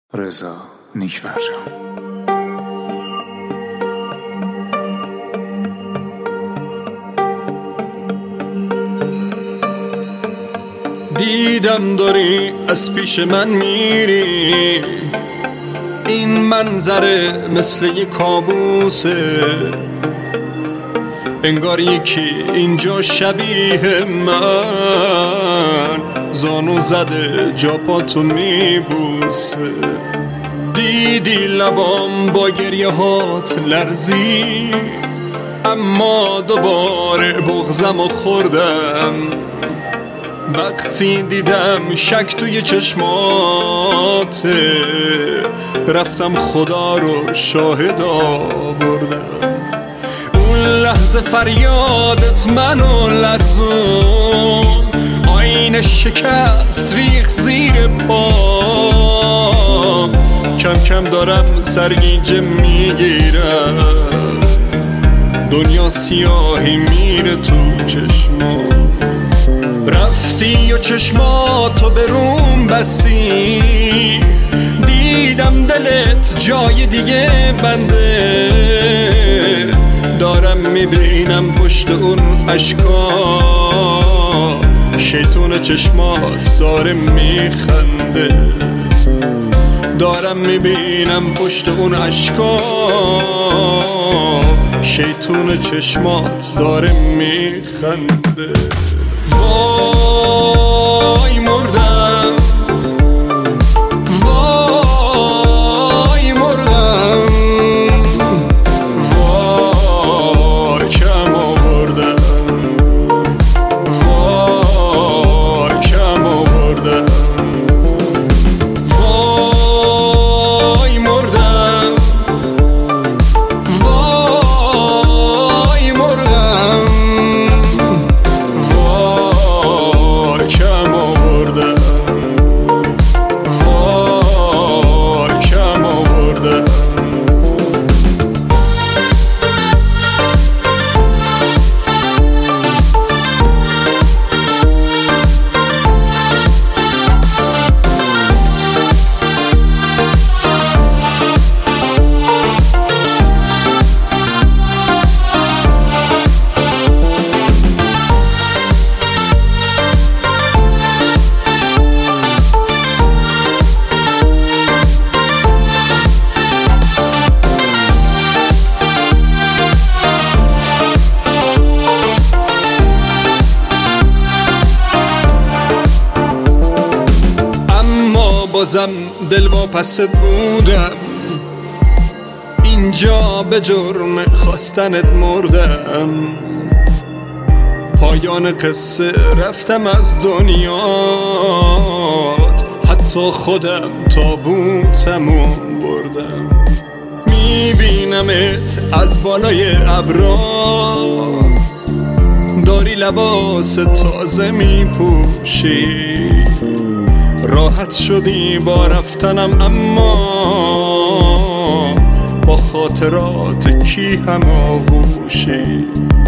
رضا نیک‌فرجام. دیدم داری از پیش من میری، این منظره مثل یه کابوسه، انگار یکی اینجا شبیه من زانو زده جا پاتو میبوسه. دیدی لبام با گریه هات لرزید، اما دوباره بغضم و خوردم وقتی دیدم شک توی چشماته، رفتم خدا رو شاهد آوردم. اون لحظه فریادت منو لرزون، آینه شکست ریخ زیر پا، کم کم دارم سرگیجه میگیرم، دنیا سیاهی میره تو چشمام. رفتی و چشماتو به روم بستی، دیدم دلت جای دیگه بنده، دارم میبینم پشت اون اشکا شیطون چشمات داره میخنده، دارم میبینم پشت اون اشکا شیطون چشمات داره میخنده. وای مردم، وای مردم، وای کم آوردم، وای کم آوردم، وای مردم، وای مردم، بازم دل واپست بودم، اینجا به جرم خواستنت مردم، پایان قصه رفتم از دنیات، حتی خودم تابوتمو بردم. میبینمت از بالای ابرا، داری لباس تازه میپوشی، راحت شدی با رفتنم، اما با خاطرات کی هماغوشی.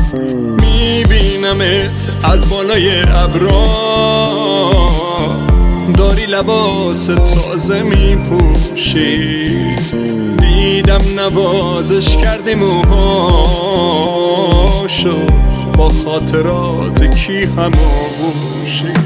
میبینمت از بالای ابرا، داری لباس تازه میپوشی، دیدم نوازش کردی موهاشو، با خاطرات کی هماغوشی.